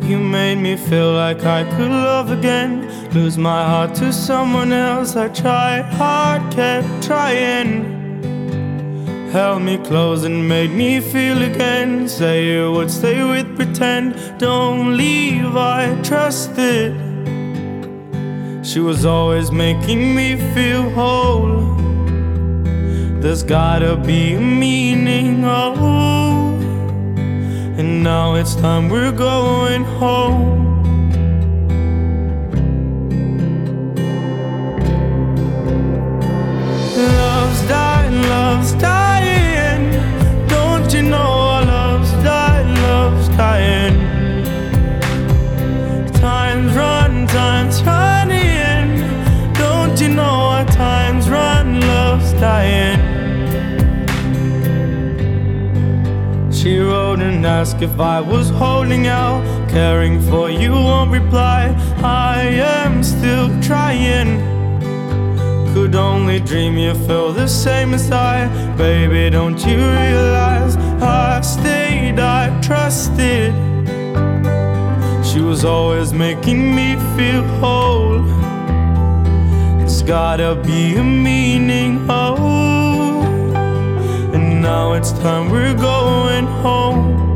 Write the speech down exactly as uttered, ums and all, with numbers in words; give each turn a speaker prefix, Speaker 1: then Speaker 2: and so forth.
Speaker 1: You made me feel like I could love again, lose my heart to someone else. I tried hard, kept trying. Held me close and made me feel again. Say you would stay with pretend. Don't leave, I trusted. She was always making me feel whole. There's gotta be a meaning, oh. And now it's time we're going home. Love's dying, love's dying. Don't you know our love's dying, love's dying. Time's run, time's running. Don't you know our time's run, love's dying. She wrote and asked if I was holding out, caring for you, won't reply. I am still trying. Could only dream you feel the same as I. Baby, don't you realize I stayed, I trusted. She was always making me feel whole. There's gotta be a meaning, oh. And now it's time we're going home.